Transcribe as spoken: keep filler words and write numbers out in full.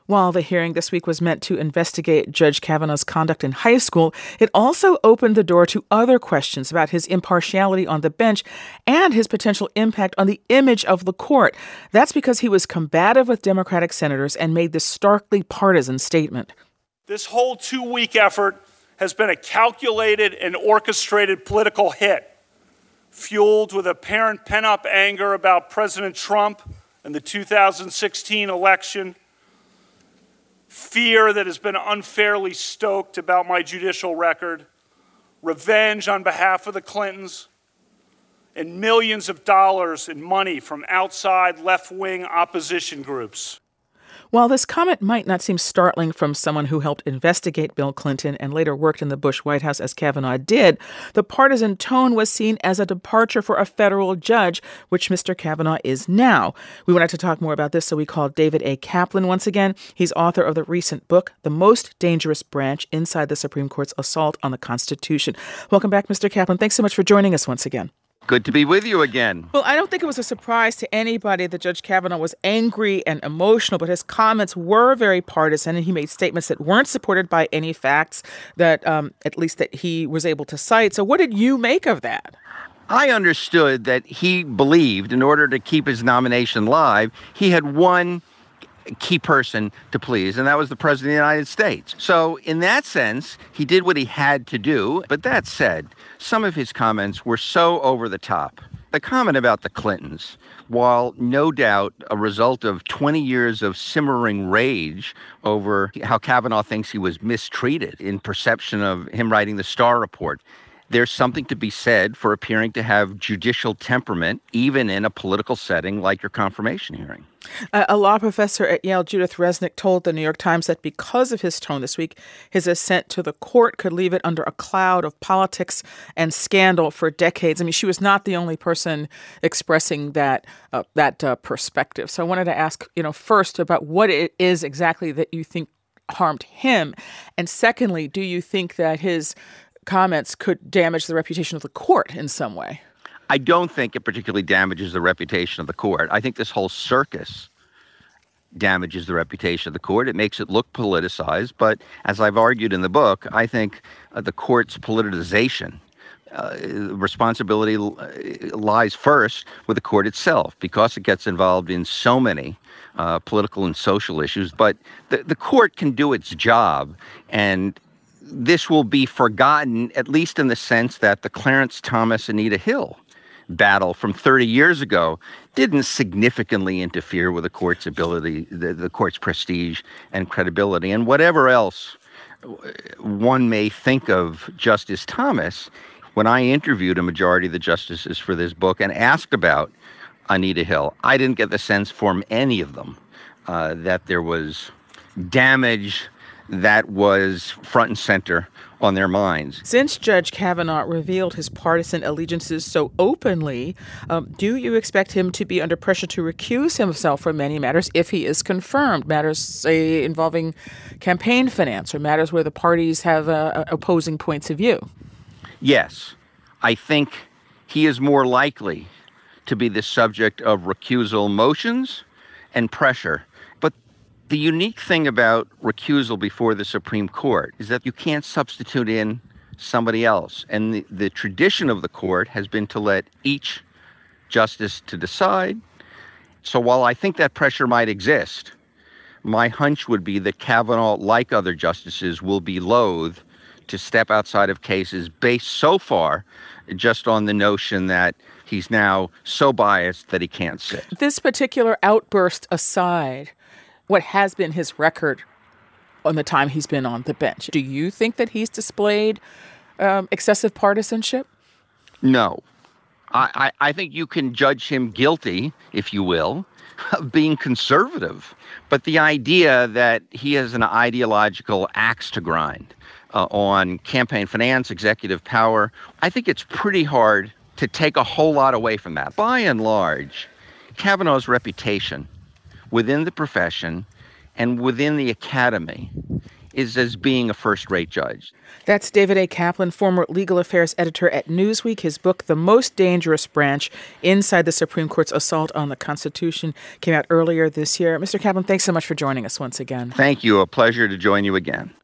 While the hearing this week was meant to investigate Judge Kavanaugh's conduct in high school, it also opened the door to other questions about his impartiality on the bench and his potential impact on the image of the court. That's because he was combative with Democratic senators and made this starkly partisan statement. This whole two-week effort has been a calculated and orchestrated political hit, fueled with apparent pent-up anger about President Trump and the two thousand sixteen election, fear that has been unfairly stoked about my judicial record, revenge on behalf of the Clintons, and millions of dollars in money from outside left-wing opposition groups. While this comment might not seem startling from someone who helped investigate Bill Clinton and later worked in the Bush White House as Kavanaugh did, the partisan tone was seen as a departure for a federal judge, which Mister Kavanaugh is now. We wanted to talk more about this, so we called David A. Kaplan once again. He's author of the recent book, The Most Dangerous Branch Inside the Supreme Court's Assault on the Constitution. Welcome back, Mister Kaplan. Thanks so much for joining us once again. Good to be with you again. Well, I don't think it was a surprise to anybody that Judge Kavanaugh was angry and emotional, but his comments were very partisan, and he made statements that weren't supported by any facts that, um, at least that he was able to cite. So what did you make of that? I understood that he believed in order to keep his nomination live, he had one key person to please, and that was the President of the United States. So in that sense, he did what he had to do. But that said, some of his comments were so over the top. The comment about the Clintons, while no doubt a result of twenty years of simmering rage over how Kavanaugh thinks he was mistreated in perception of him writing the Starr Report, there's something to be said for appearing to have judicial temperament, even in a political setting like your confirmation hearing. Uh, a law professor at Yale, Judith Resnick, told the New York Times that because of his tone this week, his ascent to the court could leave it under a cloud of politics and scandal for decades. I mean, she was not the only person expressing that uh, that uh, perspective. So I wanted to ask, you know, first about what it is exactly that you think harmed him, and secondly, do you think that his comments could damage the reputation of the court in some way? I don't think it particularly damages the reputation of the court. I think this whole circus damages the reputation of the court. It makes it look politicized. But as I've argued in the book, I think uh, the court's politicization uh, responsibility lies first with the court itself, because it gets involved in so many uh, political and social issues. But the, the court can do its job, and this will be forgotten, at least in the sense that the Clarence Thomas, Anita Hill battle from thirty years ago didn't significantly interfere with the court's ability, the, the court's prestige and credibility. And whatever else one may think of Justice Thomas, when I interviewed a majority of the justices for this book and asked about Anita Hill, I didn't get the sense from any of them uh, that there was damage that was front and center on their minds. Since Judge Kavanaugh revealed his partisan allegiances so openly, um, do you expect him to be under pressure to recuse himself from many matters if he is confirmed? Matters, say, involving campaign finance or matters where the parties have uh, opposing points of view? Yes. I think he is more likely to be the subject of recusal motions and pressure. The unique thing about recusal before the Supreme Court is that you can't substitute in somebody else. And the, the tradition of the court has been to let each justice to decide. So while I think that pressure might exist, my hunch would be that Kavanaugh, like other justices, will be loath to step outside of cases based so far just on the notion that he's now so biased that he can't sit. This particular outburst aside, what has been his record on the time he's been on the bench, do you think that he's displayed um, excessive partisanship? No. I, I, I think you can judge him guilty, if you will, of being conservative. But the idea that he has an ideological axe to grind uh, on campaign finance, executive power, I think it's pretty hard to take a whole lot away from that. By and large, Kavanaugh's reputation within the profession and within the academy is as being a first-rate judge. That's David A. Kaplan, former legal affairs editor at Newsweek. His book, The Most Dangerous Branch, Inside the Supreme Court's Assault on the Constitution, came out earlier this year. Mister Kaplan, thanks so much for joining us once again. Thank you. A pleasure to join you again.